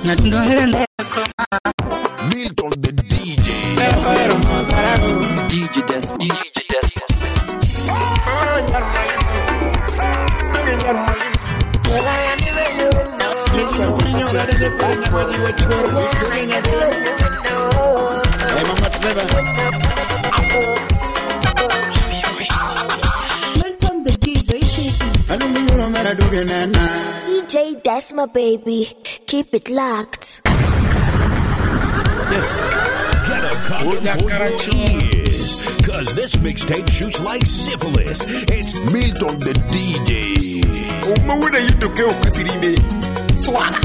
Milton the DJ. DJ Desma. DJ Desma. Milton the DJ DJ Desma, baby, keep it locked. Yes. Get a couple for your ears, cause this mixtape shoots like syphilis. It's Milton the DJ. What are you to go? Swag.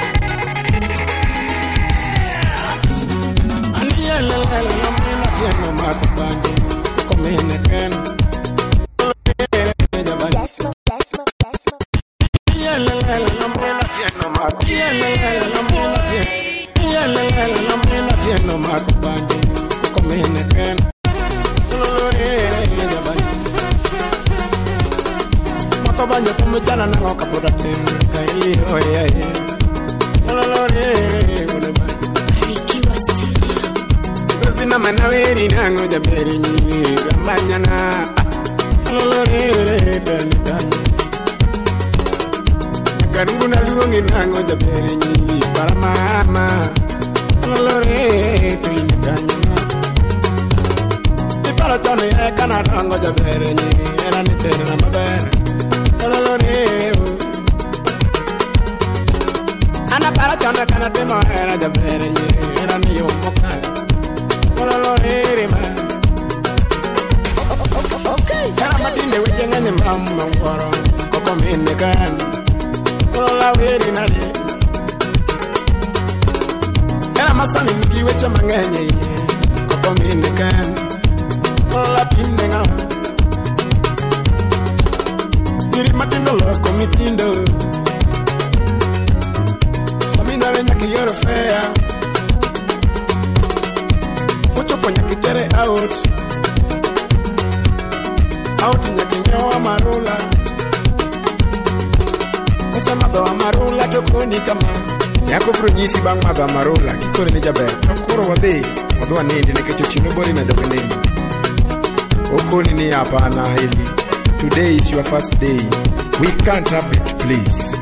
Today is your first day. We can't have it, please.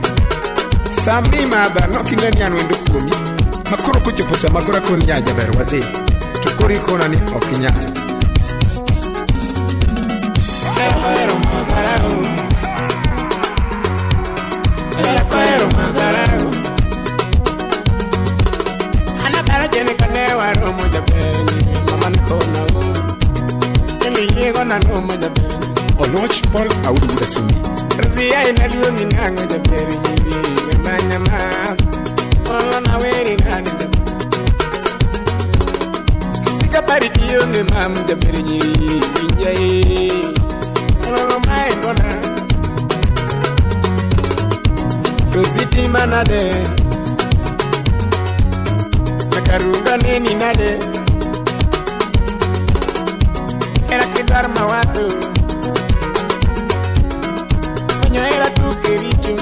Sami mother knocking any and window for me. Makuro kuchupusa makura kunya jaber wade. Tukuri kona ni okinya. Ana para jene kanewa romo jabeni. Mama nikona u. Yego na romo jabeni. On watch Paul Audu Sumi. Ria ina lioni nango jaberi jibi. Manya ma. Ola na weri nani jaberi. Sika pari tiyo ni mam jaberi jibi. Injai. Ola mai kona. Kusiti manade. Nakarunga neni nade. Era kidar mawatu. Era tu que bicho.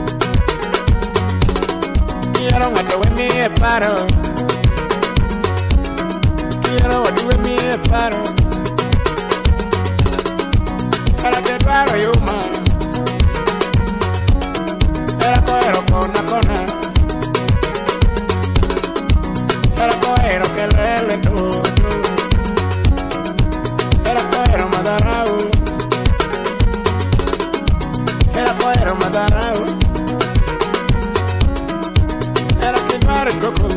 Quiero que me paro. Quiero que me paro. Para que paro yo más. Era coero con la cona. Era coero que le todo. Era coero madarao. Era coero madarao. Era que tuare coco.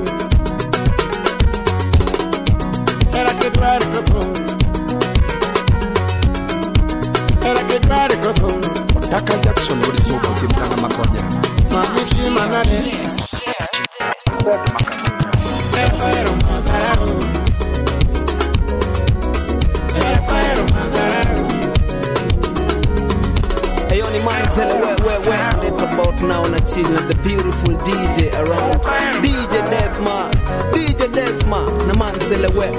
Era que tuare coco. Era que tuare coco. Taka Jackson ulizuka simtana makonya. Mami manane. Era coero madarao. Era coero madarao. Hey, only man tell where it's about now and chill with the beautiful DJ around. DJ Desma, the man tell where.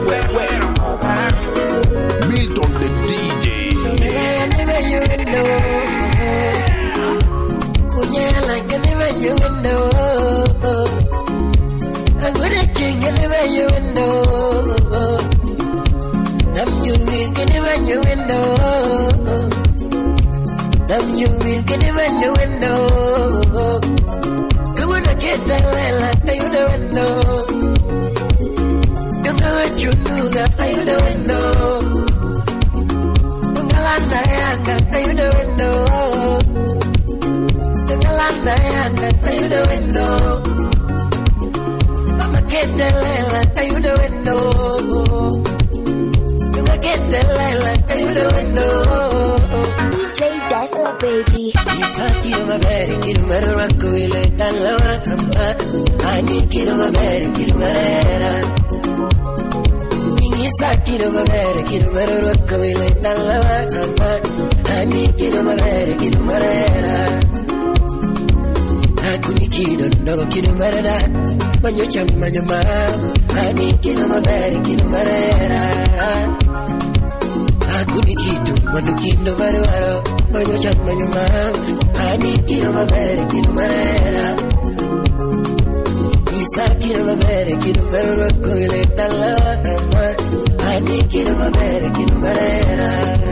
Milton the DJ. I'm gonna change anywhere you window. You will get it when you window. You will get it when you window. Come on, get that like you the window. You know what you do, got you the window. You galanda yanga, you the window. You galanda yanga, you the window. I'ma get that like you the window. Get the light through the window. DJ Desma baby. Isa kilo mabere kilo marako ile talawa. Ani kilo mabere kilo marera. Isa kilo mabere kilo marako ile talawa. Ani kilo mabere kilo marera. Akuni kilo ndogo kilo marera. Manyo chama nyuma. Ani kilo mabere kilo marera. Akuni kitu manu kilo barwaro Manyo chama nyuma Ani kilo mabere kilo marera Isa kilo mabere kilo barwaro Koile talawa Ani kilo mabere kilo marera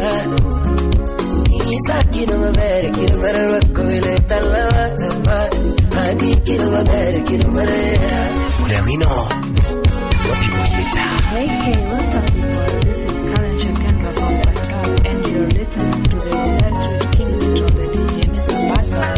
Isa kilo mabere kilo barwaro Koile talawa Ani kilo mabere kilo marera Uliamino Wapi mwita Hey, what's up people? This is Karen Shakendra from Qatar and you're listening to the Blessed with King Little, the DJ, Mr. Badman.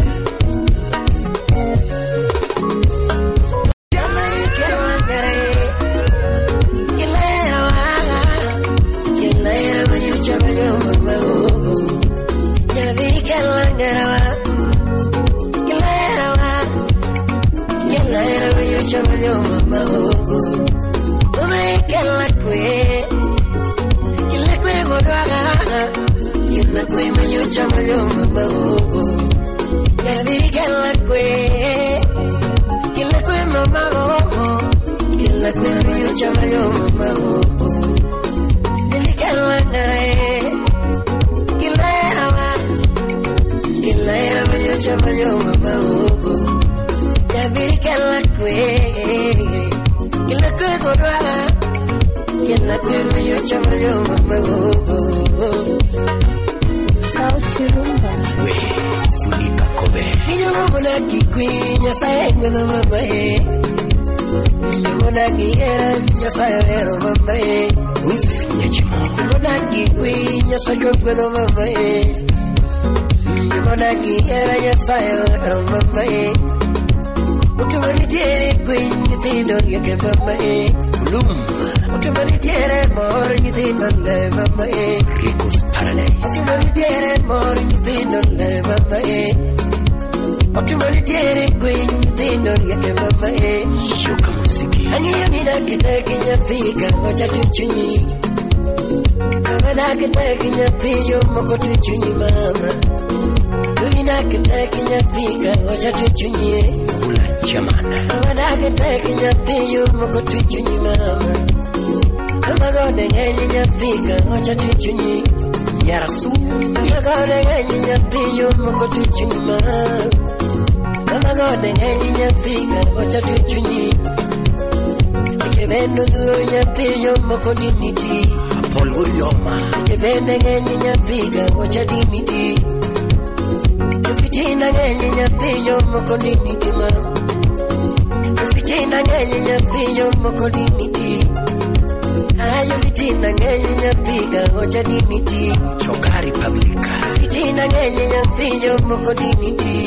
Chokari publica. Vitina ngeni nyantiyo moko dimiti.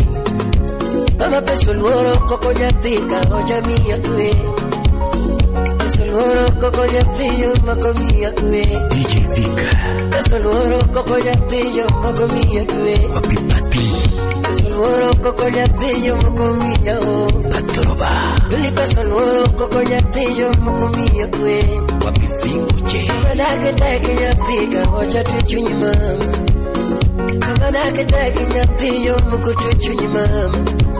Mama peso luoro koko nyatika oja miya kwe. Peso luoro koko nyapiyo moko miya kwe. DJ Vika. Peso luoro koko nyapiyo moko miya kwe. Wapi pati. Peso luoro koko nyapiyo moko miya o. Patoroba. Luli peso luoro koko nyapiyo moko miya kwe. Wapi vingu je. Madake teki nyapika oja tuchunyi mama. Madake teki nyapiyo moko tuchunyi mama.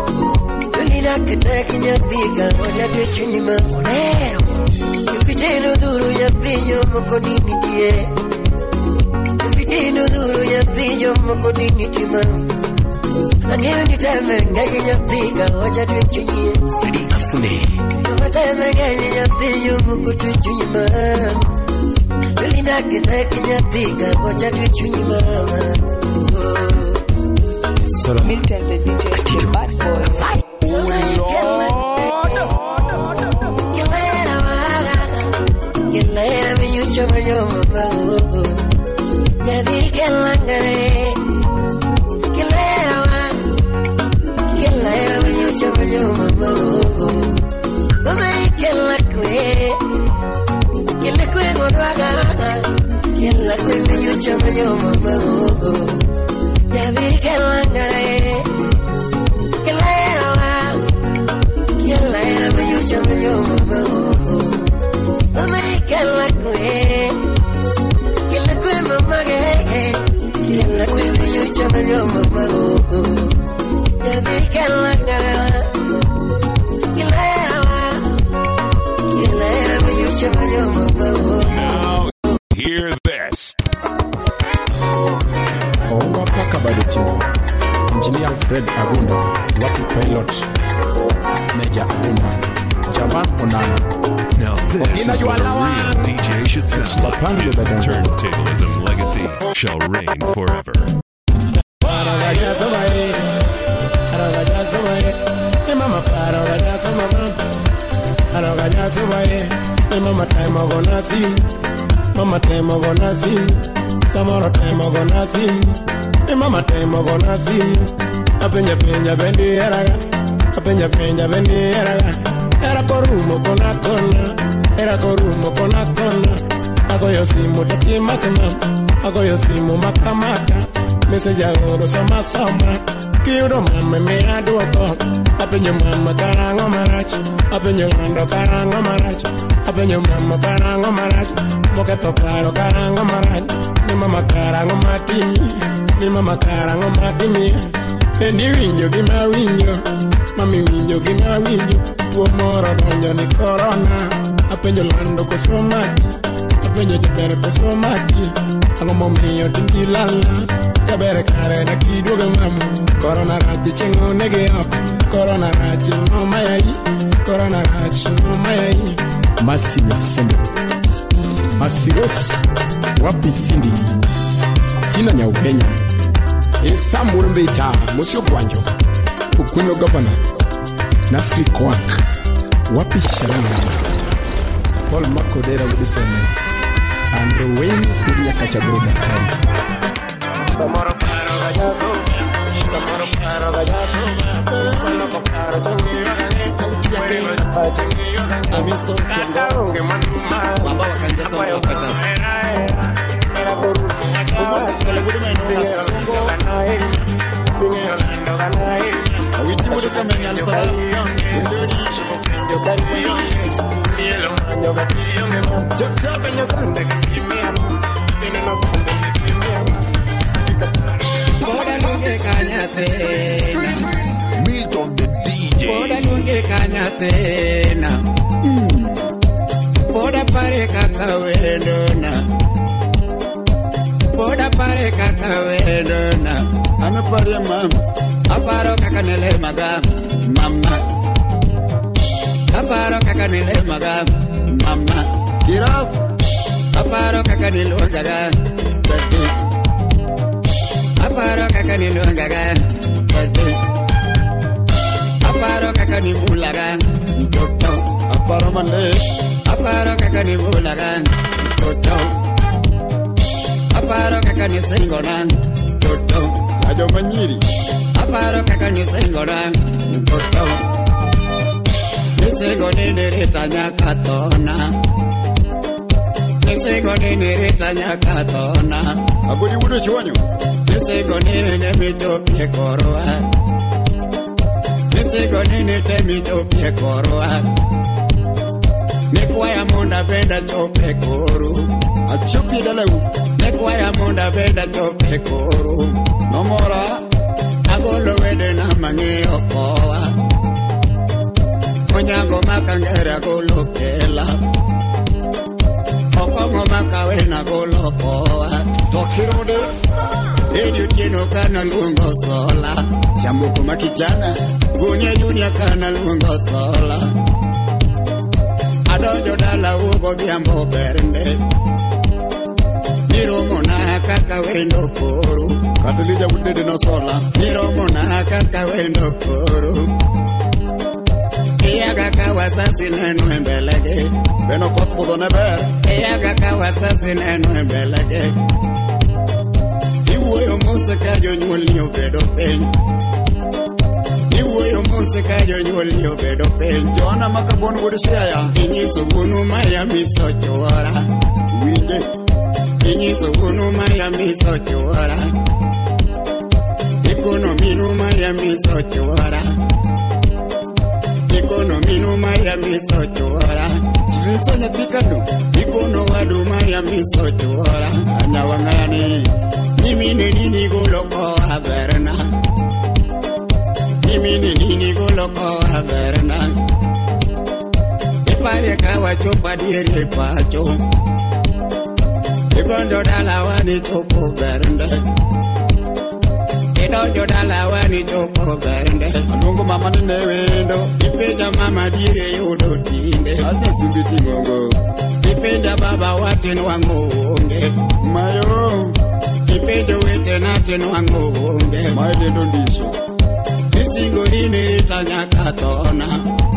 Nakataki nyapika oja tuchunyi mamonero Ufiteno duru nyapiyo moko nini tie Ufiteno duru nyapiyo moko nini tima Angeo ni teme ngeke nyapiga ocha tuchunye Fidi Afune Teme ngeke nyapiga muku tuchunye mama Lina kiteke nyapiga ocha tuchunye mama Milton the DJ, the bad boy. Kilera me yucho yo mama ya di que langare Kilera me yucho yo mama mama ikela kwe godwaga kela kwe me yucho yo mama ya di que langare Kilera me yucho yo mama Mama ikela kwe mama ge kela kwe yucho yo mama ya vi kela ngara kela yucho yo mama Now, hear this. Owa paka baduchi Engineer Fred Agunda Wapi Pilot Meja Agunda Javan Onana Now this is what a real DJ should sound like. His turntablism legacy shall reign forever. Mama time of gonna sing, Samara time of gonna sing, Mama time of gonna sing. Apenya bendi era, apenya bendi era korumo kona, ago yosimu taki makama, ago yosimu makamaka, message agoro sama, kiudo mama me aduoko, apenya mama karango marach, apenya ngando karango marach, apenya mama karango marach, moketo paro karango marach, ni mama karango matimi, endi winjo gima winjo, mami winjo gima winjo, tuo moro donjo ni corona, apenjo lando kosomaki, apenjo jabere kosomaki, ango momiyo tindi lala, jabere kare na kiduoga mamu, corona rachi chengo nege oko, corona rachi no mayai, Masiwe Sende, Masiros, wapi Sindi, Tina Nyaukenya, Esa Murumbeita, Musio Kwanjo, Ukuno Governor, Nasri Kwak, wapi Sharanga, Paul Makodera Udisone, Andrew Wayne, Kuria Kachabro Daktari. Tomorrow Paro Gajato, Amiso Baba wakandesa wakatasa Umosa kibale gudu meno Songo Awiti gudu kamenya alisaba Ulodi Chop chop Boda lunge kanyatena Milton the DJ Boda lunge kanyatena Boda pare kakawendona Boda pare kakawendona Ame pare mama Aparo kakanele maga Mama Aparo kakanele maga Mama Kiraf Aparo kakanele maga Bati Aparo kakanele maga Bati Aparo kakanimulaga Toto Aparo male Aparo kakanimulaga Toto Aparo kakanisengona Toto Ajo manyiri Aparo kakanisengona Toto Nisengo nineretanya katona Nisengo nineretanya katona Abudi wudo chwanyo Nisengo nine mitopie koroa Nisengo nine temitopie koroa Nekwaya monda benda chope koru Achupi dalau Nekwaya monda benda chope koru Nomora Agolo wede na mange okowa Onyago makangere agolo kela Okongo makawe na golo kowa Tokirode Edio tieno kana lungo sola Chambuko makijana Gunye Junior kana luongo sola Adonjo dala ugo giambo bernde Niromo na kaka wendo koro Katilija udede no sola Niromo na kaka wendo koro Iyaga kawasasi nenu embelege Beno kot pudo neber Iyaga kawasasi nenu embelege Iwoyo mose kajo nyuol ni obedo peny Iwoyo mose kajo nyuol ni obedo peny Joana makabon gudi siaya Inyiso gunu maya miso chora Winje Inyiso gunu maya miso chora Ikono minu maya miso chora Ikono minu maya miso chora Kristo nyapikano Ikono wadu maya miso chora Anyawangani Nimine nini goloko haberna Nimine nini goloko haberna Ipare kawa chopa diere pacho Ibondo dala wani chopo bernde Idonjo dala wani chopo bernde Alungu mama nene wendo Ipeja mama dire yodo tinde Anya sumbiti ngongo Ipeja baba watin wangonge Mayo Ipeja wete natin wangonge Maile ndondiso Nisingo nini tanya katona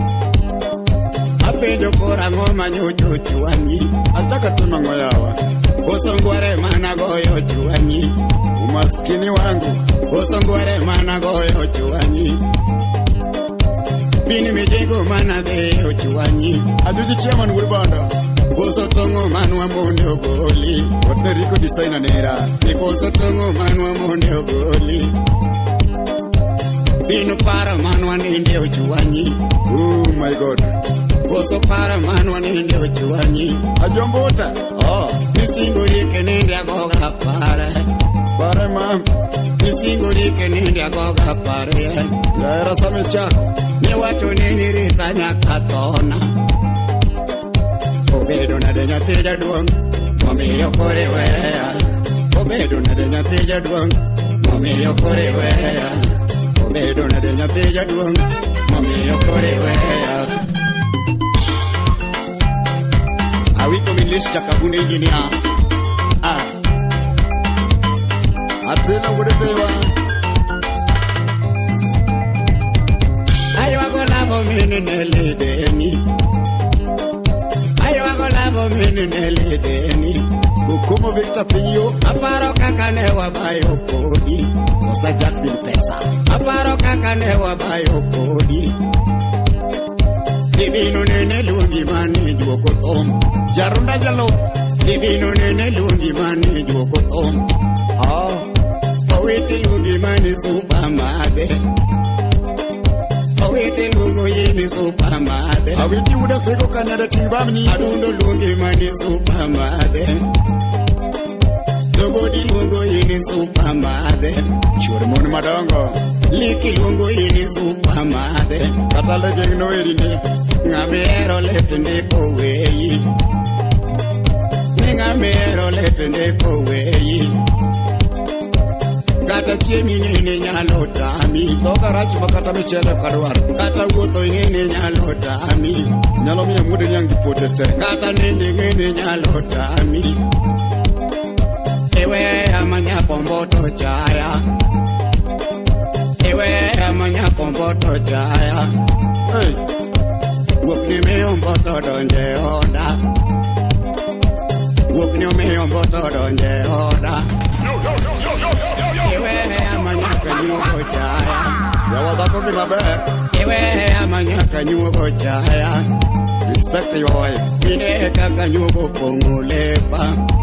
Apejo kora ngoma nyocho chuanyi Ataka tema ngoyawa Bosongware mana goyo chuanyi Umaskini wangu Bosongware mana goyo chuanyi Bini mijego mana deyo chuanyi Aduji chairman Wilbanda Boso tongo manwa monde ogoli What Rico designer nera Nikoso tongo manwa monde ogoli Binu para manwa ninde ochuanyi Oh my God Boso para manwa ninde ochuanyi Ajombota Nisingo rike ninde agoga pare mam Nisingo rike ninde agoga pare Ya era same chako Ni wacho nini ritanya katona Obedo na de nyateja duong Mami yokore wea Obedo na de nyateja duong Mami yokore wea Obedo na de nyateja duong Mami yokore wea Awiko milisha kabune inginia Atena wudetewa Ayo wako labo mini nelideni Ayo wako labo mini nelideni Ukumo Victor Pinyo Aparo kakane wabayo kodi Costa Jack bin pesa Aparo kakane wabayo kodi Divino nene lungi mani juoko tom Jarunda jalo Divino nene lungi mani juoko tom Owiti lungi mani supamade Owiti lungo yini supamade Awiti uda seko kanyada tingvamni Adundo lungi mani supamade Togodi lungo yini supamade Churmon madongo Liki lungo yini supamade Katale gengno erine Ngamero letende koweyi Ngamero letende koweyi Kata chiemi nene nyalo tami Toka rachu makata michele kadwar Kata ugoto nene nyalo tami Nyalo miya mude nyangi potete Kata nene nene nyalo tami Ewe amanya komboto chaya Ewe amanya komboto chaya Hey Wokni meyo mboto donje oda Wokni meyo mboto donje oda Ewe amanyaka nyuko chaya Yawa bako ki maber Ewe amanyaka nyuko chaya Respect your wife Mine kaka nyuko pongulepa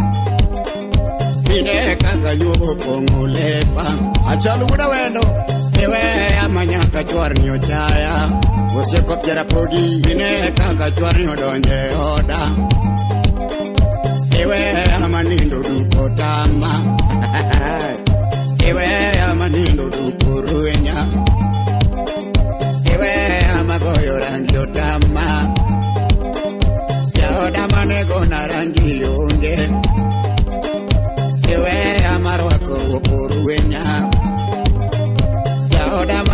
Mine kaka nyuko pongulepa Achalu uda wendo Ewe amanyaka chwar nyo chaya Usekop jara pogi Mine kaka chwar nyo donje oda Ewe amanindo duko tama Ewe amanindo duko ruenya Ewe amagoyo rangi otama Ya odama nego na rangi yonge Ewe amarwako ruenya Ya odama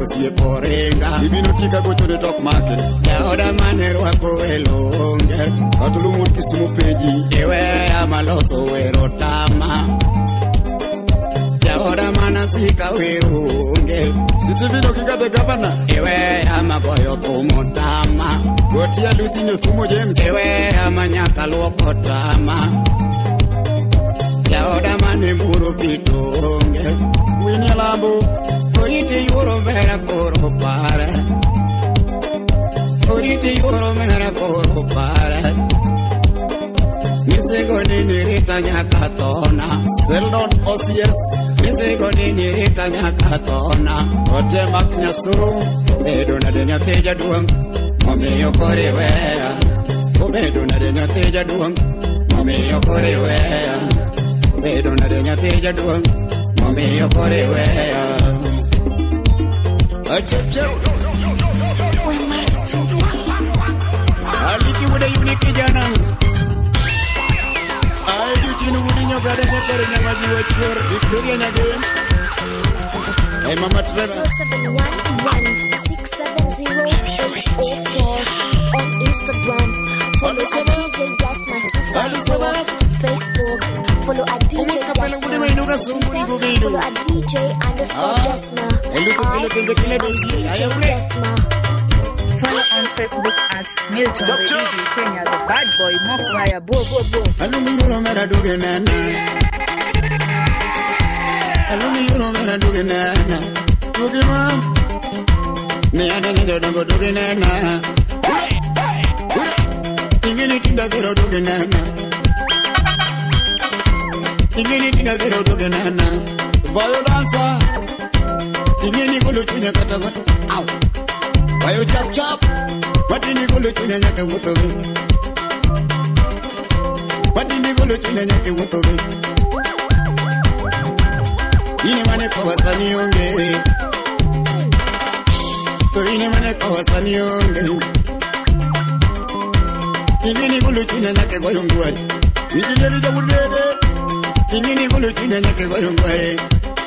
osieporenga ibino tika gochone tok make jaoda mane rwako welonge katulumut Kisumu peji ewe amaloso wero tama jaoda mana sika werunge sitivino kikate gavana ewe amagoyo kumotama gotia Lucinyo Sumo James ewe amanyaka lwoko tama jaoda mane muro pitonge Winnie Lambo oriti yoro mera koro para oriti yoro mera koro para nisego nini rita nyaka tona Seldon OCS nisego nini rita nyaka tona ote maknya suru bedo na denya teja duang mami yokore wea bedo na denya teja duang mami yokore wea bedo na denya teja duang mami yokore wea We must do Aliki wuda uniki jana Ayutinu wudi nyogade nyakare nyamaji wachur Victoria nyagem Hey mama Trevor 0711-670-804 on Instagram. Follow at DJ Desma 254 Facebook. Follow at DJ Desma Twitter. Follow at DJ _Desma. DJ Desma. Follow on Facebook at Milton the DJ Kenya, the bad boy, more fire, bo. Alumi yoro mera duge nana Duge mam Ni ane nyo dongo duge nana Ingini tinda kero duge nana Ingini tinda kero duge nana Bayo dansa Ingini kulu chunya kataba Ow Bayo chap Matini kulu chunya nyake wutobe Matini kulu chunya nyake wutobe Ine mane kawasani onge To ine mane kawasani onge Ingini kulu chunya nyake goyongwari Ingini jabudede Ingini kulu chunya nyake goyongwari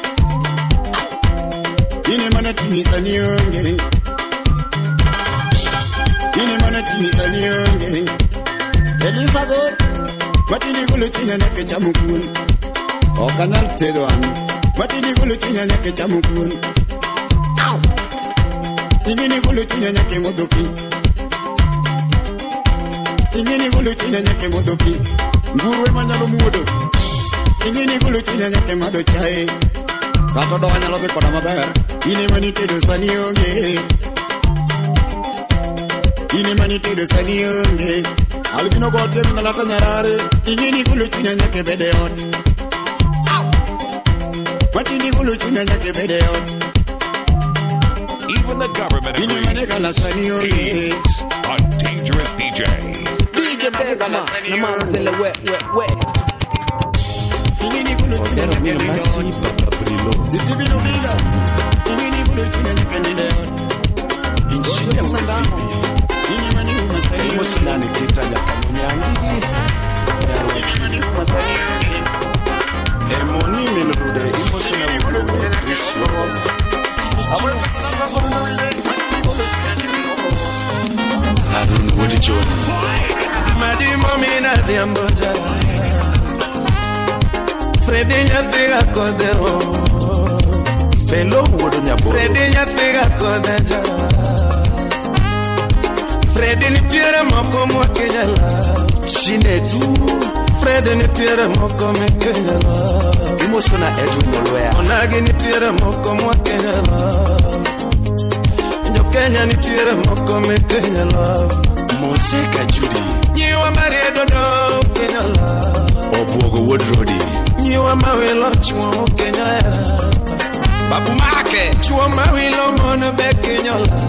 Ine mane tinisani onge Ine mane tinisani onge Elisa god Matini kulu chunya nyake chamukun Okanal tedoan Matini kulu chunya nyake chamukun Ingini kulu chunya nyake modopi Ingini kulu chunya nyake modopi Nguruwe manyalo mudo Ingini kulu chunya nyake mado chae Katodo wanyalo de kona maber Ine mani tedo sani onge Ine mani tedo sani onge Albino gote minalata nyarare Ingini kulu chunya nyake bede hot Matini kulu chunya nyake bede hot Even the government agrees he is a dangerous DJ. DJ Desma, the man say we. Ingini kulu chunya nyake bede hot Siti binu bila Ingini kulu chunya nyake bede hot Ingote kusandano Ini mani umasari Mosinani kita ya kamunyangi Ini mani umasari Emoni minurude emotional global Christmas Harun Woody John Madi momina de amboja Fredi nyatega kodero Felo wodo nyabo Fredi nyatega kodeja Fredi ni tiere moko mwa kenyala Shine tu Fredi ni tiere moko me kenyala Imosona edu molwea Onagi ni tiere moko mwa kenyala Kenya ni tiere moko me kenyala Moseka Judy Nyiwa mariedo do kenyala Obuogo Woodrody Nyiwa mawilo chuo kenyala Babu Make Chuo mawilo mono be kenyala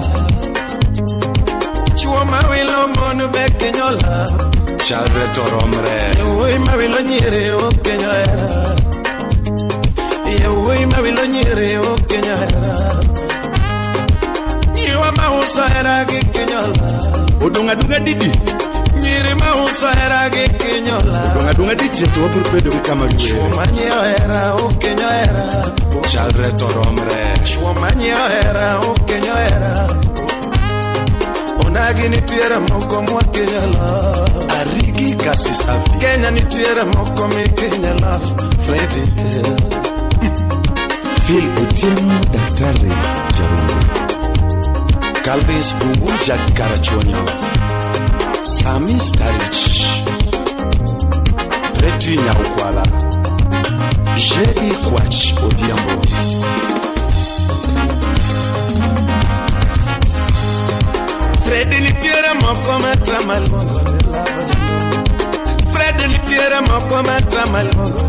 Chuo mawilo mono be kenyala Chalve Toromre Yewoi mawilo nyere o kenyala Yewoi mawilo nyere o kenyala Nyiwa mahusa era ke kenyala Odunga dunga didi Nyere ma uso era che kinyola Dunga dice tu wa burbedo ki kama gwe Chumanyo era o kenyo era Chaldre toromre Chumanyo era o kenyo era Onagi ni tiere moko mwa kenyola Ariki kasi safi Kenya ni tiere moko mi kenyola Fleti Phil Otieno Daktari Jarungu Calvis Bunguja Karachonyo Sami Starich Preti Nyaukwala J.E. Kwach Odiambo Fredi ni tiere moko metra malmongo Fredi ni tiere moko metra malmongo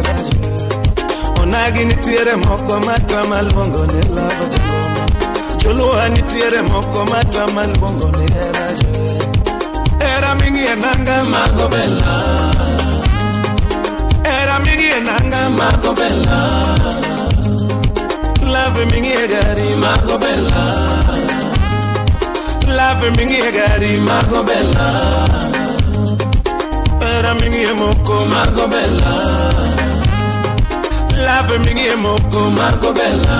Onagi ni tiere moko metra malmongo Cholo ni tiere moko metra malmongo Era mingi enanga magobella Era mingi enanga magobella Love mingi egari magobella Love mingi egari magobella Era mingi moko magobella Love mingi moko magobella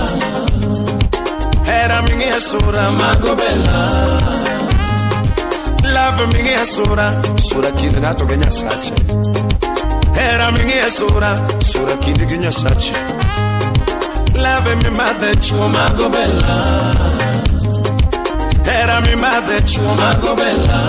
Era mingi sura magobella Love mingi sura sura kidnato genya sache Era mingi sura kidi genya sache Love me mother chuma gobella Era mi madre chuma gobella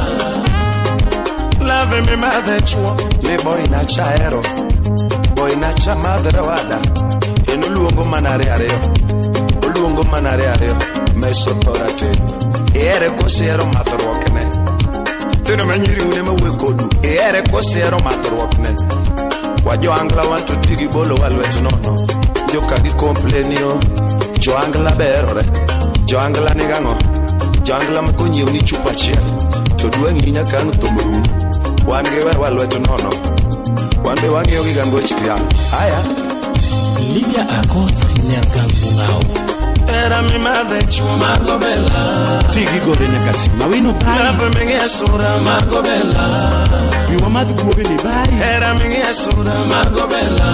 Love me mother chuma le boy na chaero boy na chamadre wada eno luongo manare areo luongo manare areo meso torate ere cosero matrokne teno manyiri une mawekodu ere cosero matrokne wajo angla want to tigi bolo walwet nono jo kagi complenio jo angla berore jo angla nigango jo angla makonyo ni chupa chiel to duangi nyakang tomru wange walwet nono wande wange yogi gango chitia haya Lydia Akoth nyargangungao Era mi madre chuma gobella Tigi gore nyakasi mawino bari Love mingi sura magobella Iwa madu kuobe ni bari Era mingi sura magobella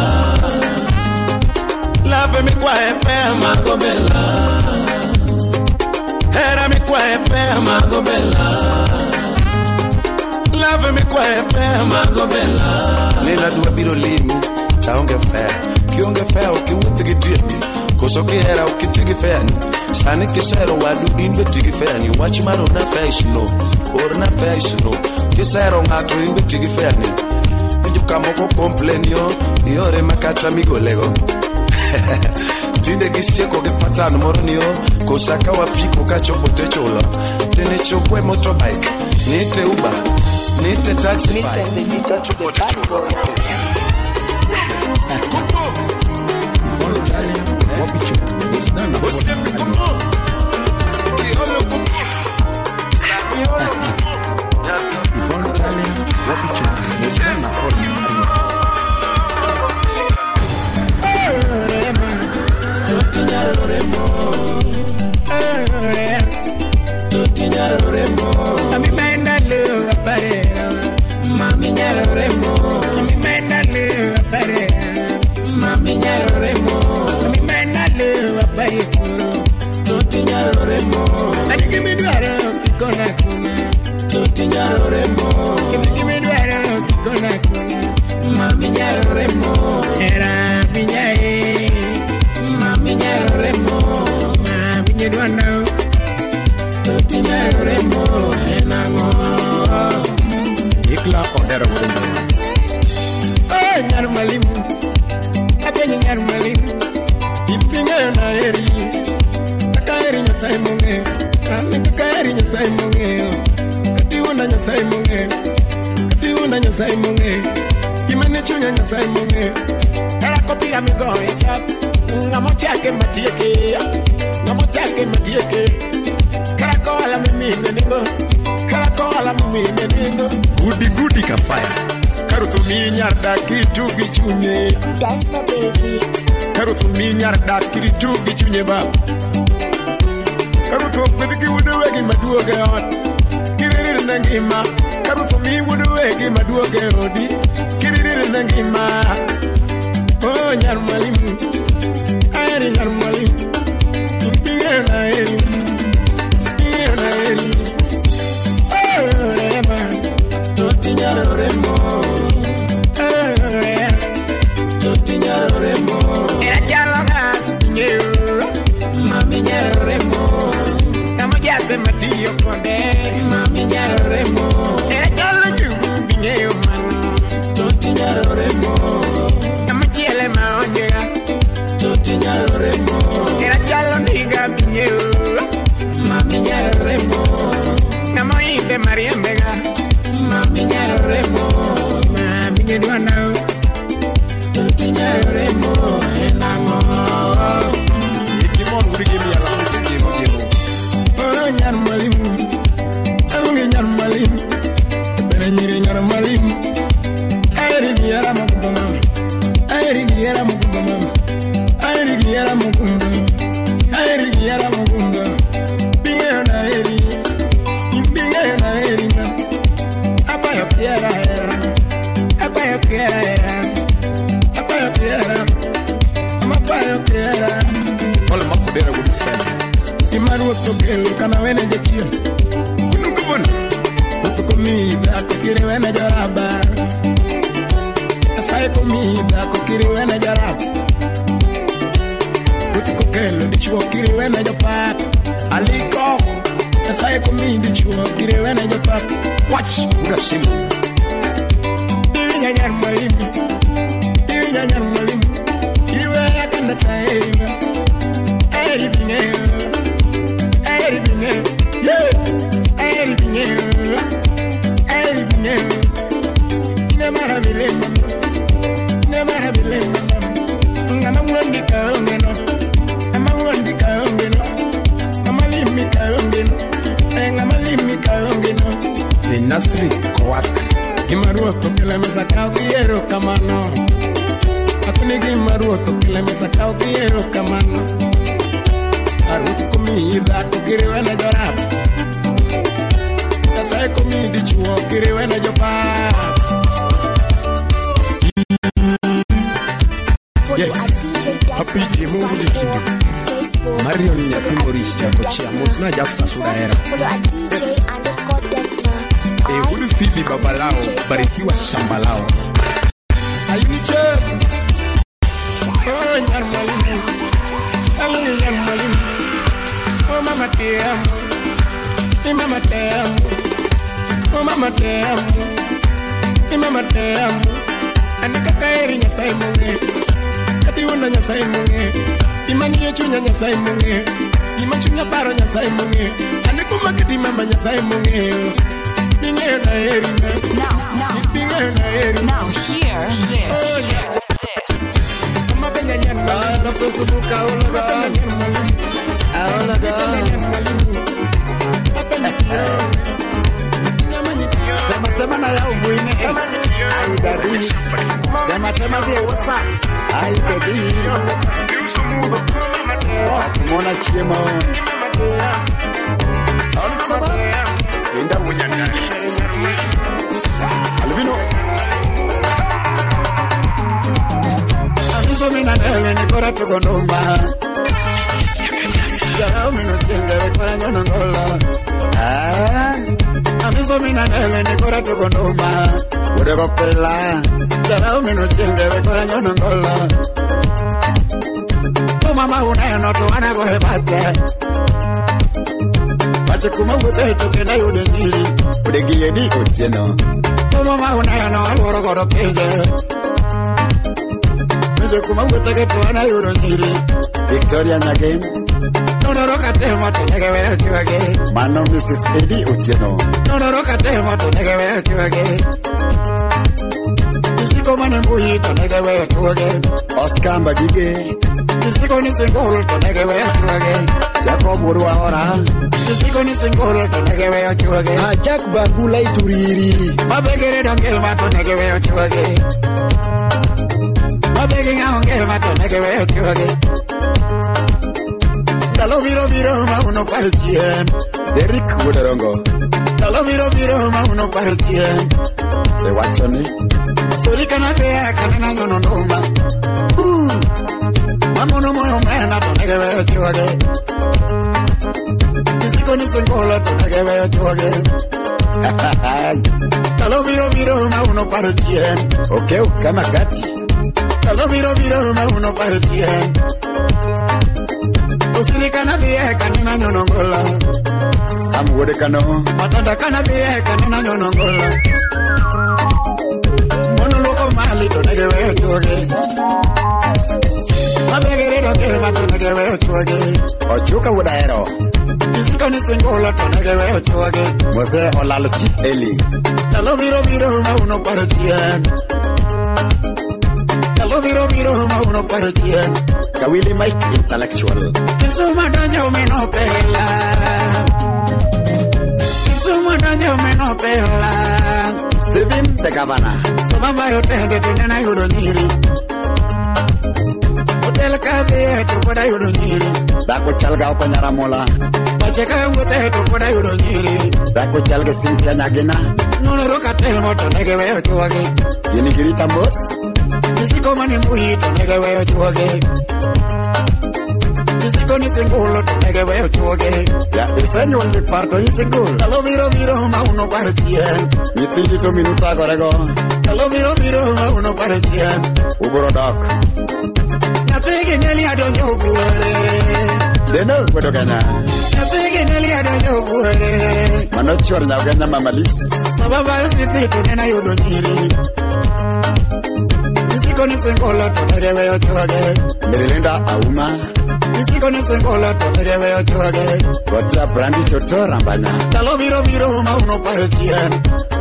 Love mi kwa epe magobella Era mi kwa epe magobella Love mi kwa epe magobella Nila dua biro limi Chaonge fea Kionge fea ukiwuti gitiemi Koso ki era ukitigi feani Sani kisero wadu inbe tigi feani Wachimano na fea isuno Or na fea isuno Kisero ngato inbe tigi feani Njo kamoko komplenio Yore makata migolego Tinde kisieko gepatano moronio Kosaka wapiko kachopo techola Tene chokwe motorbike Nite Uber Nite taxi Nite chachopo techola Goody ka fire Karutu mi nyarda kiritu gichunye That's my baby. Karutu mi nyarda kiritu gichunye ba Karutu kwediki wudu wegi maduoge on Kiriri nangima Karutu mi wudu egi maduoge odi kiriri nangima oh nyar mwalimu ayri nyar mwalimu ingere na eri oh rema toti nyar remo toti nyar remo era jalo gas nyero mami nyar remo kama jabe matio konde mami nyar remo era jalo jubi nyero man toti nyar remo kama kiele maongea toti nyar remo era jalo ndiga nyero mami nyar remo kama inde mariembega mami nyar remo mami nyedwana toti nyar remo enamo ikimon guri gimi ala ikimo oh nyar mwalimu alungi nyar mwalimu bere nyire nyar mwalimu ayri giara mukuma ayri giara mukuma ayri giara mukuma ayri giara mukuma bingero na eri bingero na eri na abayo kiara era abayo kiara era abayo kiara amabayo kiara wala makubera gudisana imaru tokelo kana wene jekio kunukubona utukomida kokire wene jaraba asai komida kokire wene jaraba utukokelo dichuo kire wene japat aliko asai komida dichuo kire wene japat watch urasimu nyanyar mwalimu nyanyar mwalimu iwe akanda taima eri binero eri binero ne marabile ngama mwandi kaongeno ngama limi kaongeno ni Nasri Kowak Gimaruo tokele mesa kao quiero kamano Akuni gimaruo tokele mesa kao quiero kamano Aruti comida kokiri wena jorab Kasai comida chuo kiri wena jopap Yes, happy Mungu likido Mario ni nyapimboris chako chia Muzna jasta suda era Ulu fili babalao barisiwa shambalao Ayuniche Oh nyar mwalimu Alini nyar mwalimu Oh mama te amo Mama te amo Oh mama te amo Mama te amo Anika kairi nyasai munge Kati wanda nyasai munge Imani yechu nyasai munge Imachu nyaparo nyasai munge Anikuma kiti mama nyasai munge Now hear this. Tema na ya ubwini ai baby tema vya what's up ai baby akumona chema all sababu Inda munyana Alvino Amizo mina nele nikora tukondomba Jarao mino chenga wekora nyono ngola Amizo mina nele nikora tukondomba Udego pela Jarao mino chenga wekora nyono ngola Tu mama uneno tu anago hebate Chakuma wote tokenda yude njiri Udegiye ni otieno Tomo mahunayano alworo goro peje Chakuma wote ketuana yude njiri Victoria Nyagem Nonoroka tema tunegewe chuage Mano Mrs. Eddie Otieno Nonoroka tema tunegewe chuage Isiko mane mbuhi tunegewe chuage Oscar Mbagige Isiko ni single tunegewe chuage Jacob Urwaora Isiko ni single tunegewe chuage Jack Bangula Ituriri Mabegere dongel ma tunegewe chuage Mabege ngongel ma tunegewe chuage Dalo viro ma uno parchien Eric Wudarongo. Talo biro ma uno paro chien. De wachoni. Sori kana vea kana nyono noma. Mamono moyo mena to ngewe chuage. Nisiko nisengola to ngewe chuage. Talo biro ma uno paro chien. Okay, kama gati. Talo biro ma uno paro chien. Osiri kana vea kana nyono ngola. Samuode kano. Matanda kana vea kana nyono ngola. Mono loko mali to ngewe chuage. Mabegere do ke mato ngewe chuage. Ochuka wudaero. Nisiko nisengola to ngewe chuage. Mose olalo Chief Eli. Talo biro ma uno paro chien. Talo biro ma uno paro chien. Kawili Mike intellectual. Kisuma donyo meno pela. Kisuma donyo meno pela. Steven the Governor. Sababa yote hende tunena yudo nyiri. Hotel kabe to poda yudo nyiri. Dako chalga opa nyaramola. Pacheka yote to poda yudo nyiri. Dako chalga Cynthia Nyagina. Nuno roka temo to negewe yochuage. Yini girita mbos. Nisiko mani mui to negewe yochuage. Nisiko nisengulo to negewe yochuage. Ya isenyo ndi parto nisengulo. Talo biro ma uno paro chien. Nitindi to minuta gorego. Talo biro ma uno paro chien. Uburo dok. Natege neli adonyo buere. Deno kwedo kanya. Natege neli adonyo buere. Mano chuar nyawganya mamalis. Sababa siti to nena yudo nyiri. Nisiko nisengola to negewe yochuage. Merilinda Auma. Nisiko nisengola to negewe yochuage. Kota Brandi Toto Rambanya. Talo biro ma uno paro chien.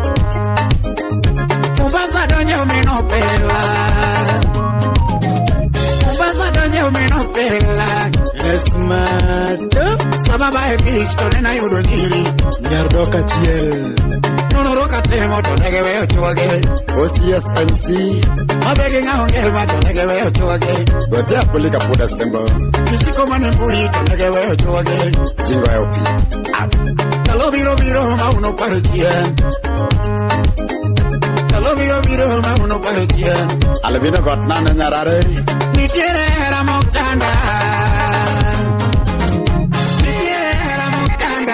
Mombasa donyo meno pela. Mombasa donyo meno pela. Esmato. Sababa beach to nena yudo nyiri. Nyardoka chiel. Nuno roka temo to negewe yochuage. OCS MC. Mabege ngaonge ma to negewe yochuage. Gotea kulika puda sembo. Nisiko mane mburi to negewe yochuage. Jingo LP. Talo biro ma uno paro chien. Talo biro ma uno paro chien. Alvino got nana nyarare. Nitiere hera mokchanda. Nitiere hera mokchanda.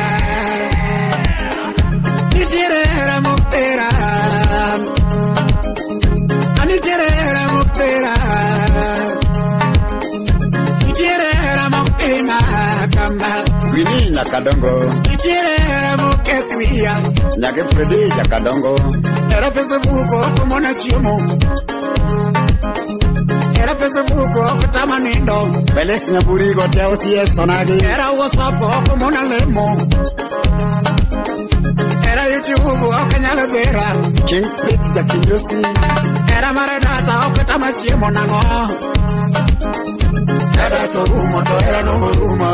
Nitiere hera moktera. Nitiere hera moktera. Nitiere hera moktena kama. Wini Nyakadongo. Nitiere hera moketwia. Nyake Fredi Nyakadongo. Era pesa buko kumona chiemo. Era pesa buko kutama nindo. Felix Nyaburi gote OCS sonagi. Era WhatsApp kumona lemo. Era YouTube okanyala vera. King Pit Jakinyosi. Era maradata okutama chiemo nango. Era torumo to era no rumo.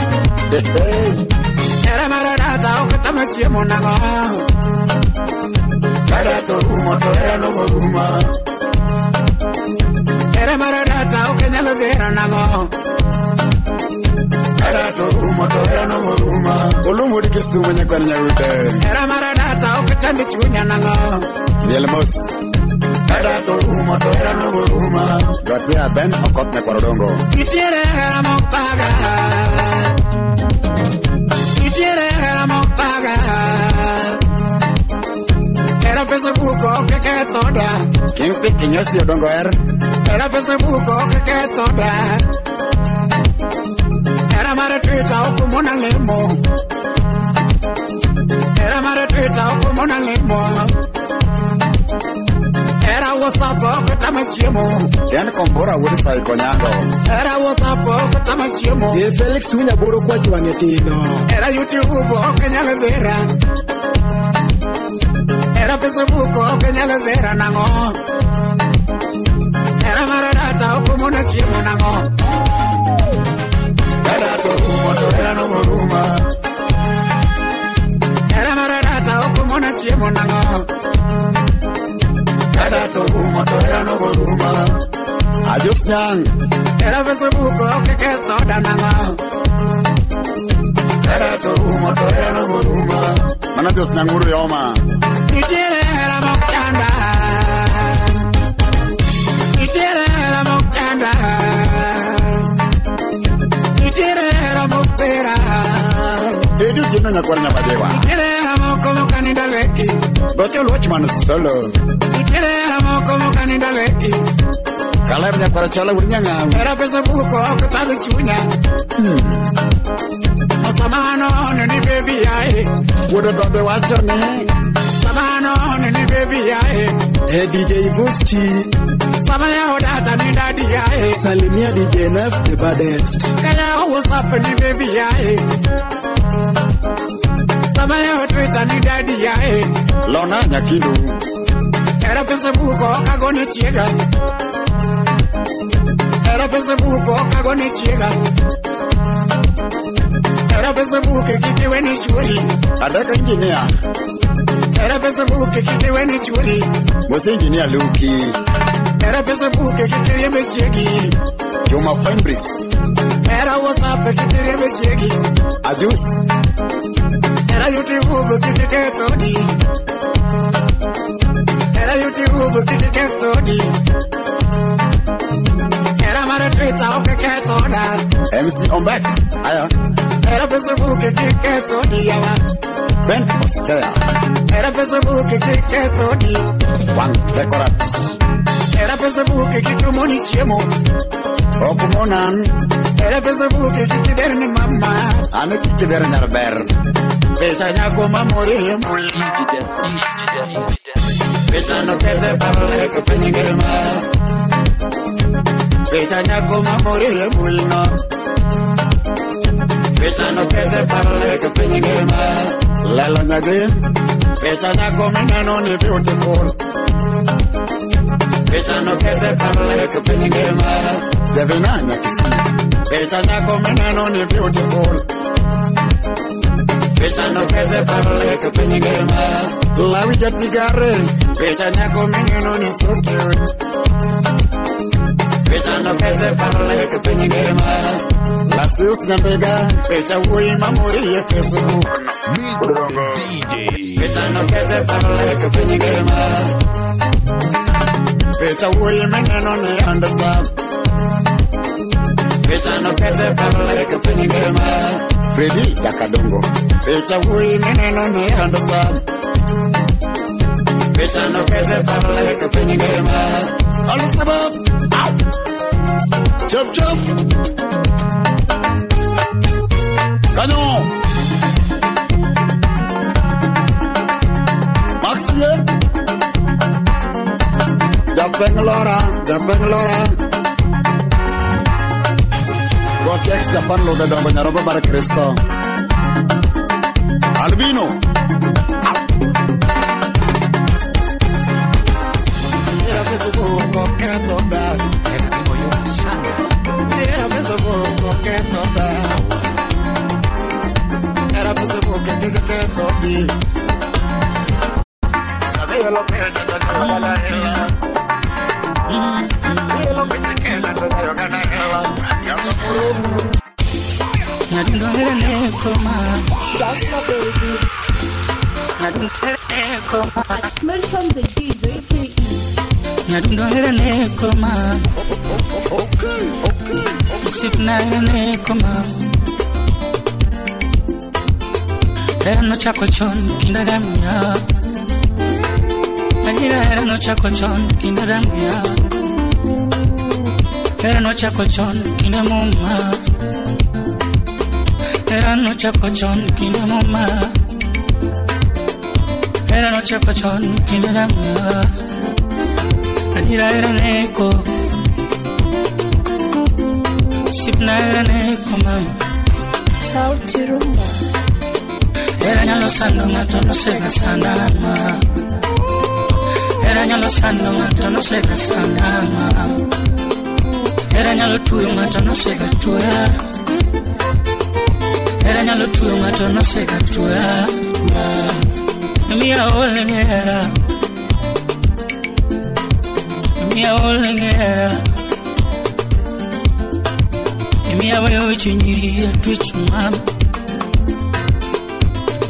Era maradata okutama chiemo nango. Era torumo to era no rumo. Era maradata okanyala vera nango. Era torumo to era no rumo. Olumu dikisumu nyakwana nyarute. Era maradata okachandi chunya nango. Mielmos. Era torumo to era no rumo. Gotea Ben okot ne korodongo. Nitiere era mokpaga. Nitiere era mokpaga. Era pesa buko keke toda. King Pit Kinyosi odongo Era pesa buko keke toda. Era mara Twitter okumona lemo. Era mara Twitter okumona lemo. Era WhatsApp okutama chiemo. Yani kombora wuri sai konyango. Era WhatsApp okutama chiemo. Ye Felix Nyaburo kwa chwangetino. Era YouTube okanyala vera. Era Facebook okanyala vera nango. Era maradata okumona chiemo nango. Era torumo to era no rumo. Era maradata okumona chiemo nango. Era torumo to era no rumo. Ajus nyang. Era Facebook okeke toda nango. Era to rumo to era no rumo. Mana dos nyanguru yoma. Nitiere la mokanda. Nitiere la mokanda. Nitiere la mopera. Edu jino nyakwara nyabadewa. Nitiere la mokomo kanindaleki. Bote watchman solo. Nitiere la mokomo kanindaleki. Kalar nyakwara chala urinyanga. Era pesa buko okutazi chunya. Masamano ni baby yae. Wodo tonde wacho ni. Samano ni baby yae. DJ Busti. Samaya odata ni daddy yae. Salimia DJ Nef the baddest. Kaya what's up ni baby yae. Samaya odata ni daddy yae. Lona nyakindu. Era pesa buko kagone chiega. Era pesa buko kagone chiega. Era pesa buke kikiwe ni churi. Adaka engineer. Era pesa buke kikiwe ni churi. Mose engineer Luki. Era pesa buke kikiwe mechegi. Juma Fembris. Era WhatsApp kikiwe mechegi. Ajus. Era YouTube kikiwe todi. Era YouTube kikiwe todi. Era mara Twitter kikiwe toda. MC Ombet. Aya. Era Facebook kikiwe todi yawa. Ben Osea. Era Facebook kikiwe todi. Juan Decorat. Era Facebook kikiwe moni chiemo. Okumonan. Era Facebook kikiwe ni mama. Ane kikiwe nyarber. Pecha nyako mamori mul. Pecha no kete parle ke penyingema. Pecha nyako mamori mul no. Pecha no kete parle ke penyingema. Lelo nyagin. Pecha nyako meneno ni beautiful. Pecha no kete parle ke penyingema. Javina nyakisi. Pecha nyako meneno ni beautiful. Pecha no kete parle ke penyingema. Lawi jatigare. Pecha nyako meneno ni so cute. Pecha no kete parle ke penyingema. Lasius Nyambega. Pecha wui mamori ye Facebook. Pecha no kete parle ke penyingema. Pecha wui meneno ni understand. Pecha no kete parle ke penyingema. Freddy Jakadongo. Pecha wui meneno ni understand. Pecha no kete parle ke penyingema. All sabab. Chop chop. Kanyo. Maxie. Japenglora. Gotex Japan lo da banyaroba bar Kristo. Albino. Era Facebook kokendo da. Era Facebook kokendo da. Era Facebook kokendo di. Sabía lo que ella te daba la ella. Sabía lo que ella te daba la ella. Nadundo hele koma. That's my baby. Nadundo hele koma. Milton the DJ KE. Nadundo hele koma. Okay. Sipna hele koma. Era no chako chon kindaramia. Era no chako chon kindaramia. Era no chako chon kindamuma. Era no chako chon kindamuma. Era no chako chon kindaramia. Adira era neko. Sipna era neko mama. Sauti rumba. Era nyalo sando ngato no sega sandama. Era nyalo sando ngato no sega sandama. Era nyalo tuyo ngato no sega tuya. Era nyalo tuyo ngato no sega tuya. Mia olengera. Mia olengera. Mia wewe chinyiri twitch mama.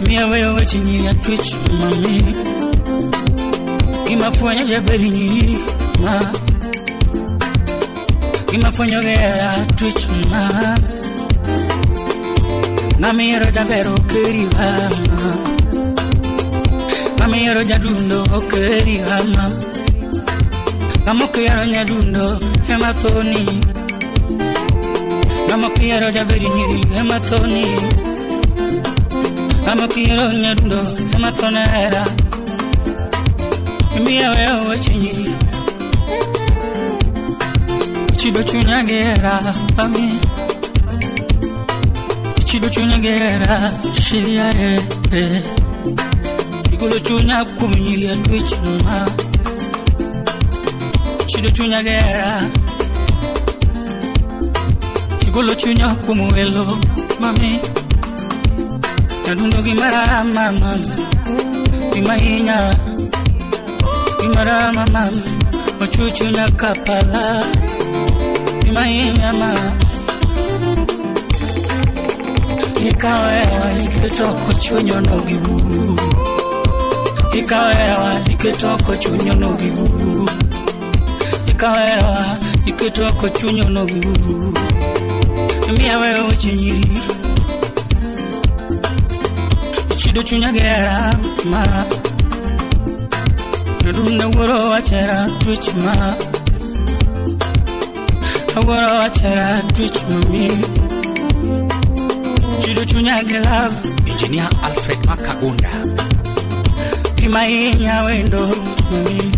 Mia wewe chini ya Twitch mami. Imafanya ya beri nyiri ma. Imafanya ya Twitch ma. Namiro da vero keri hama. Namiro da dundo keri hama. Namokero nya dundo hematoni. Namokero da beri nyiri hematoni. Namokero nya dundo hematonera. Mia wewe chini. Chido chunyagera ami. Chido chunyagera shiriare. Igulo chunya kumnyiri ya Twitch ma. Chido chunyagera. Igulo chunya kumuelo mami. Nadundo gimara mama. Gimahinya. Gimara mama. Machuchunya kapala. Gimahinya mama. Ikawewa ikitoko chunyo no gibu. Ikawewa ikitoko chunyo no gibu. Ikawewa ikitoko chunyo no gibu. Mia wewe chinyiri. Chido chunyagera ma. Nadunda woro wachera Twitch ma. Woro wachera Twitch mami. Chido chunyagera Engineer Alfred Makagunda. Kimainya wendo mami.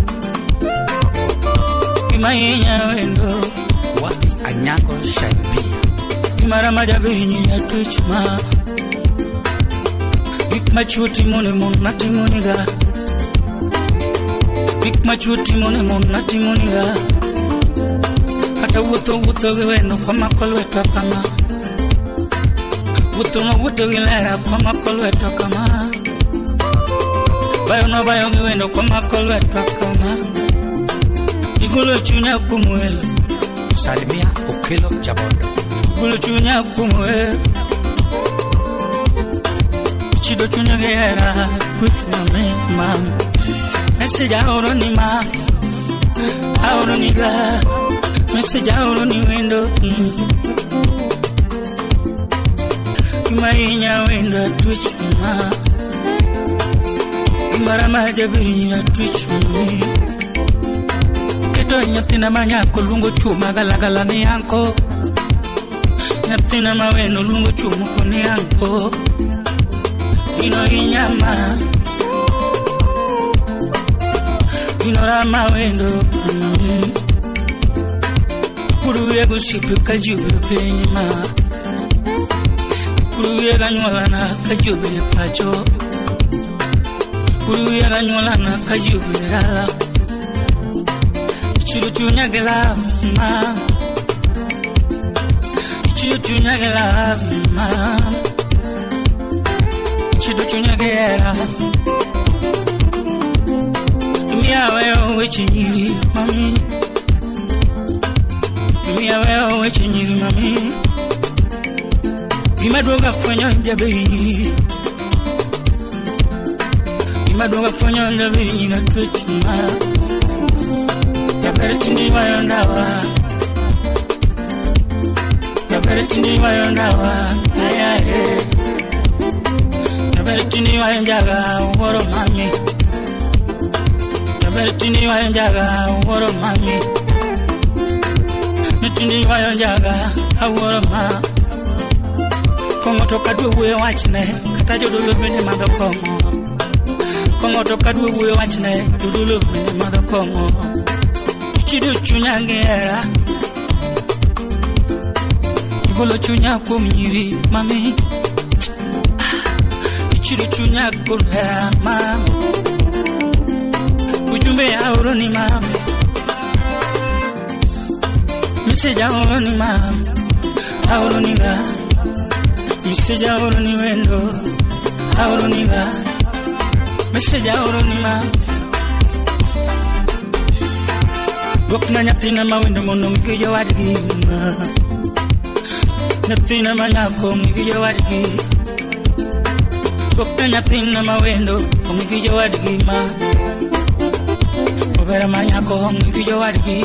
Kimainya wendo wapi Anyango Shaibi. Kimara majabini ya Twitch ma. Machuti mone mon nati moniga. Big machuti mone mon nati moniga. Kata wuto weno kwa makolwe kama. Wuto gilera kwa makolwe kama. Bayo weno kwa makolwe kama. Igulo chunya kumwelo. Salimia Okelo Jabondo. Igulo chunya kumwelo. Chido chunyagera with mami mam. Message auro ni ma. Auro ni ga. Message auro ni window. Kimainya window Twitch ma. Kimara majabiri ya Twitch mi. Keto nyatina manya kolungo chuma galagala ni anko. Nyatina maweno lungo chuma koni anko. Ino inyama. Ino rama wendo. Kuruwe gusipu kajube penyima. Kuruwe ganyolana kajube pacho. Kuruwe ganyolana kajube rala. Chido chunyagela ma. Chido chunyagela ma. Chido chunyagera. Mia wewe chinyiri mami. Mia wewe chinyiri mami. Gimadwoga fanyo njabiri. Gimadwoga fanyo njabiri na Twitch ma. Jabere chini wayondawa. Jabere chini wayondawa. Ayaye. Bertini wa njaga woro mami. Bertini wa njaga woro mami. Bertini wa njaga woro ma. Kongo toka duwe wachne kata jodulu bene mado kongo. Kongo toka duwe wachne jodulu bene mado kongo. Chidu chunyangera. Igolo chunya kumnyiri mami. Chido chunya kura ma. Ujumbe auro ni ma. Message auro ni ma. Auro ni ga. Message auro ni wendo. Auro ni ga. Message auro ni ma. Gokna nyatina ma wendo mono mkijo wadgi ma. Nyatina ma nyako mkijo wadgi. Gokta nyathina mawendo ongi gi jowadgi ma Overa manyako ongi gi jowadgi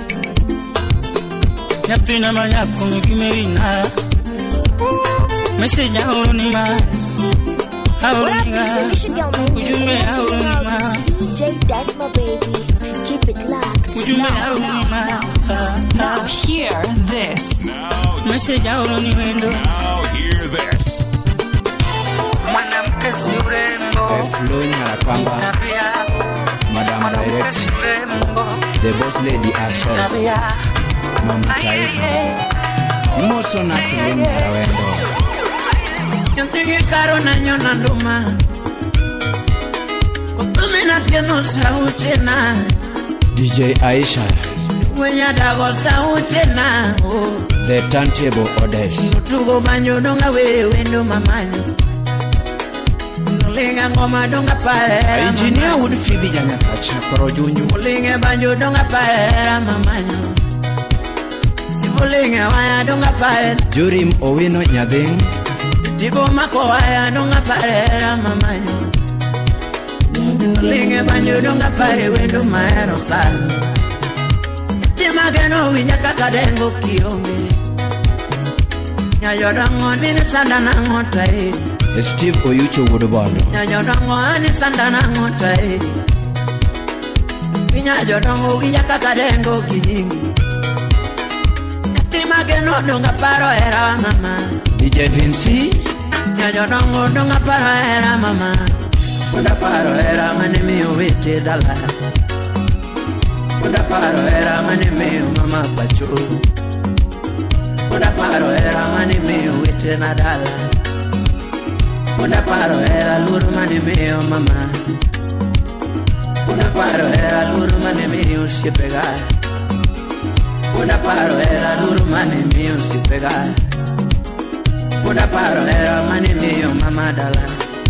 Nyathina manyako ongi gi merina Message aurunima Aurunima Ujume aurunima DJ Desma baby, keep it locked. Ujume aurunima Now hear this. Message aurunima Now hear this. Mwanamke surembo Flo Nyarakamba, Madam Director, the boss lady herself, Mama Taifa, Moso Nasilin Yarawendo. Yantigi karo na nyona nduma Kutume na tieno sauchena DJ Aisha, Wenya dago sauchena the turntable Odesh, Tugo banyo donga wewe ndo mamanyo Mulinga ngoma donga paera Engineer would feed Jana Kacha, Korojunyu, Mulinga banyo donga paera mamanyo Simulinga waya donga paera Jurim Owino Nyading, Tigo mako waya donga paera mamanyo Mulinga banyo donga paera wendo maero sana Timageno winya kakadengo kionge Nyayodango nini sanda na ngotai Steve Oyucho Woodbondo, Nyayodango ani sanda na ngotai Nyayodango winya kakadengo kinyingi Timageno donga paro era mama DJ Vinci, Nyayodango donga paro era mama Donga paro era manemi uwete dala Donga paro era manemi mama pacho Donga paro era manemi uwete nadala Donga paro era luru manemi mama Donga paro era luru manemi usipega Donga paro era luru manemi usipega Donga paro era manemi mama dala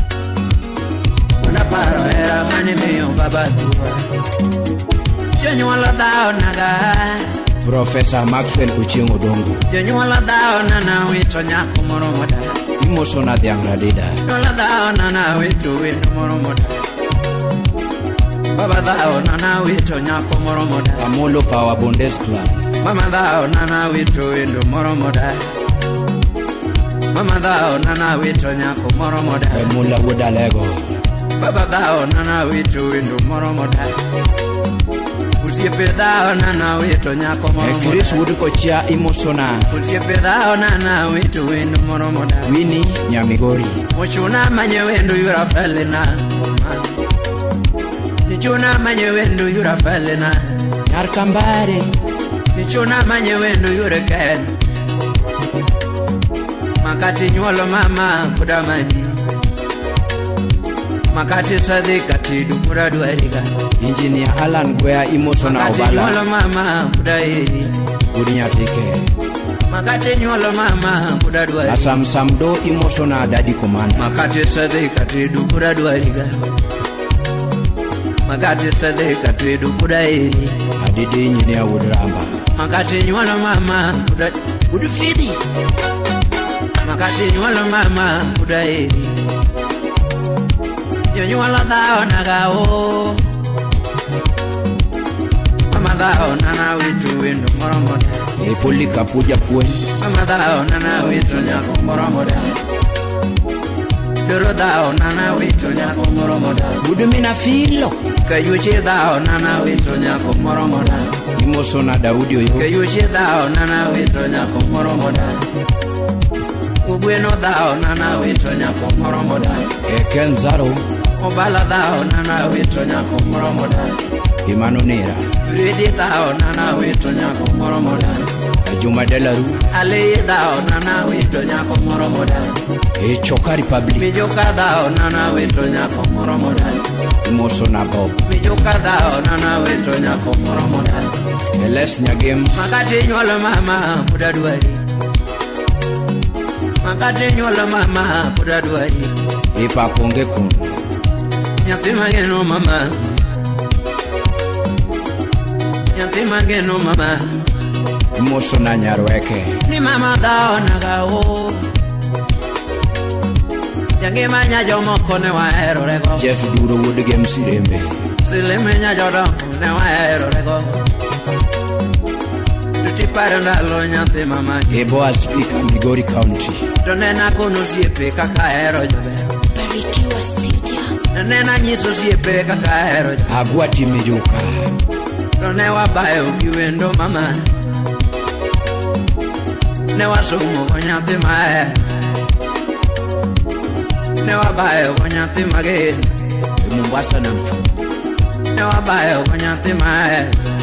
Donga paro era manemi baba tua Jonyuala dao naga Professor Maxwell Uchingo Dongo, Jonyuala dao nana wito nyako moro moda Imoso na Diangradida, Dola dao nana wito wendo moro moda Baba dao nana wito nyako moro moda Amolo Power Bondes Club, Mama dao nana wito wendo moro moda Mama dao nana wito nyako moro moda Mula Wodalego, Baba dao nana wito wendo moro moda Usiepe dao nana wito nyako moro moda Chris Woodkochia Imosona, Usiepe dao nana wito wendo moro moda Winnie Nyamigori, Muchuna manye wendo yura felena Nichuna manye wendo yura felena Narkambare, Nichuna manye wendo yura ken Makati nyuolo mama kudamani Makati sadika tidu kura duarika Engineer Alan Gwea Imosona Makati nyuolo Obala, mama kudairi Udinyatike, Makati nyuolo mama kuda duarika Asam Samdo Imosona Daddy Commander, Makati sadika tidu kura duarika Makati sadika tidu kudairi Adidi Engineer Woodrama, Makati nyuolo mama kuda Udufidi Makati nyuolo mama kudairi Nyuolo dao nagao Mama dao nana witu wendo moro moda Epoli Kapuja Puen, Mama dao nana witu nyako moro moda Doro dao nana witu nyako moro moda Budumina Filo, Kayuchi dao nana witu nyako moro moda Imosona Daudi Oyo, Kayuchi dao nana witu nyako moro moda Ugweno dao nana witu nyako moro moda Ken Zaro, Obala dao nana witu nyako moro moda Imano Nera, Fredi dao nana witu nyako moro moda Juma Delaru, Ale dao nana witu nyako moro moda Choka Republic, Mijoka dao nana witu nyako moro moda Imosona Bob, Mijoka dao nana witu nyako moro moda Les Nyagem, Makati nyuolo mama kuda duari Makati nyuolo mama kuda duari Ipa Ponge Kun, Nyathi mageno mama Nyathi mageno mama Imosona Nyarweke, Ni mama dao nagao Yangi manya jomoko ne waero rego. Jeff Duro would game Sirembe. Silemenya jodong ne waero rego. Tuti parandalo nyante mama. Ebo as speaker Migori County. Tonena kono siepe kaka ero jobe. Barikiwa Studio. Tonena nyiso siepe kaka ero jobe. Agua timejoka. Tone wabayo kiwendo mama. Ne wasumo konyante mae. Ne wabayo konyante mage. Mombasa na mchu. Ne wabayo konyante mae.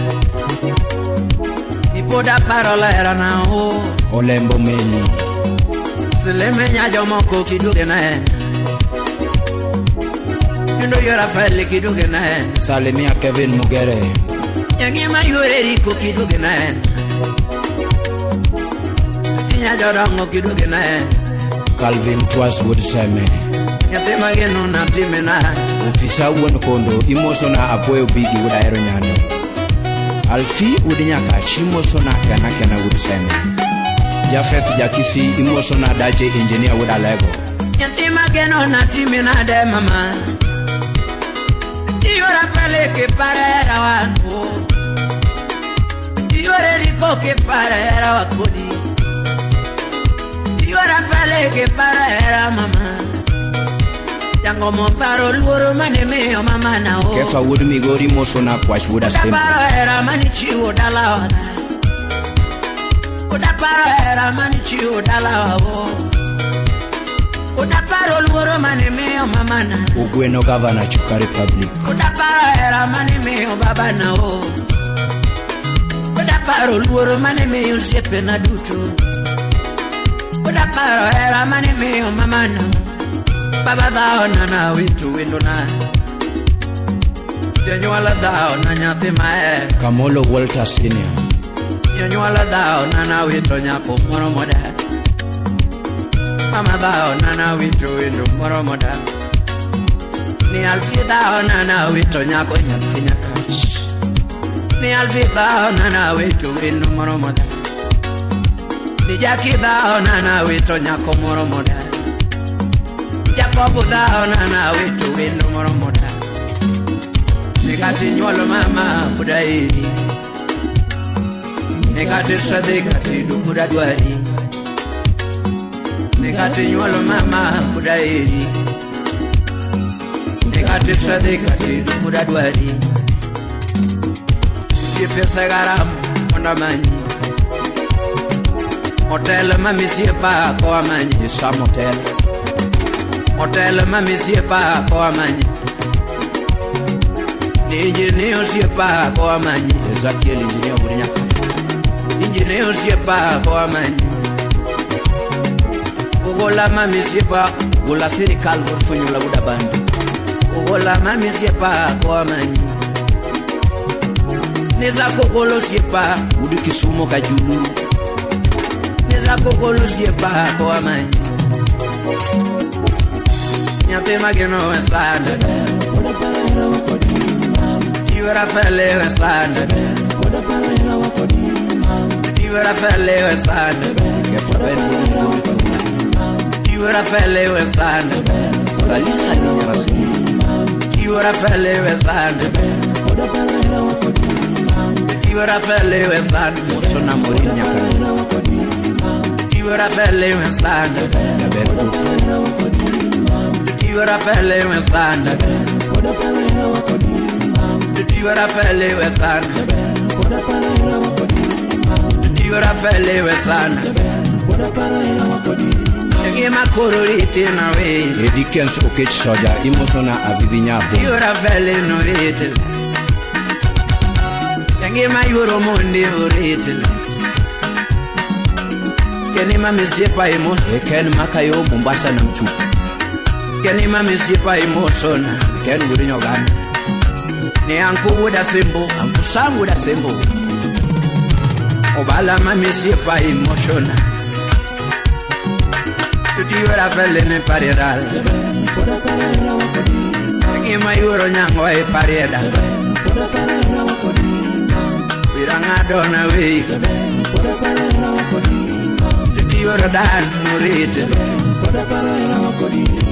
Ipoda parola era na o. Olembo meni. Silemenya jomoko kiduge na en. Yundo yora fele kiduge na en. Salemia Kevin Mugere. Yangi mayore riko kiduge na en. Tinya jorongo kiduge na en. Calvin Twas would seme. Nyatema geno na timena. Ofisa won kondo imoso na apoyo bigi would aero nyano. Alfi udinyaka chimoso na kana would seme. Jafet Jakisi imoso na daje engineer would alego. Nyatema geno na timena de mama. Yora fele ke para wangu. Yora riko ke para wakodi. Yora fele ke para mama. Yango montaro luoro mane meo mama na o. Kefa would Migori moso na kwash would asem. Para era mani chiwo dalawa. Uda para era mani chiwo dalawa o. Uda para luoro mane meo mama na. Ugweno governor Chuka Republic. Uda para era mane meo baba na o. Uda para luoro mane meo sepe na duto. Uda para era mane meo mama na. Baba dao na na witu windo na. Yanyuala dao na nyate mae. Kamolo Walter Senior. Yanyuala dao na na witu nyako moro moda. Mama dao na na witu windo moro moda. Ni alfi dao na na witu nyako nyate nyakach. Ni alfi dao na na witu windo moro moda. Ni jaki dao na na witu nyako moro moda. Jacob dao na na witu windo moro moda. Nikati nyolo mama kudairi. Nikati sadika tidu kudadwari. Nikati nyolo mama kudairi. Nikati sadika tidu kudadwari. Sipesa garamu kondamanyi. Hotel mami siapa kwa manyi. Isam Hotel. Hotel mami siapa kwa manyi. Engineer siapa kwa manyi. Ezekiel engineer budinyaka. Engineer siapa kwa manyi. Ugola mami siapa. Ugola serikali wafunyola budabandi. Ugola mami siapa kwa manyi. Neza kogolo siapa. Udi Kisumo Kajulu. Neza kogolo siapa kwa manyi. Nyate mageno westland. Yura fele westland. Yura fele westland. Yura fele westland. Salisa ni rasmi. Yura fele westland. Yura fele westland. Sona Morinya. Yura fele westland. Gabeto. Yura fele westland. Yura fele westland. Yura fele westland. Egema kororite na we. Edikens Okech Soja imosona avivinya bo. Yura fele no rete. Egema yuro monde orete. Keni mami sipa imo. Eken makayo Mombasa na mchu. Keni mami sipa emotion. Ken wurinyo gani. Ni anku wuda sembo. Anku sangu wuda sembo. Obala mami sipa emotion. Tuti yura fele ne pariedal. Egema yuro nyango e pariedal. Wiranga na we. Tuti yura dan murite.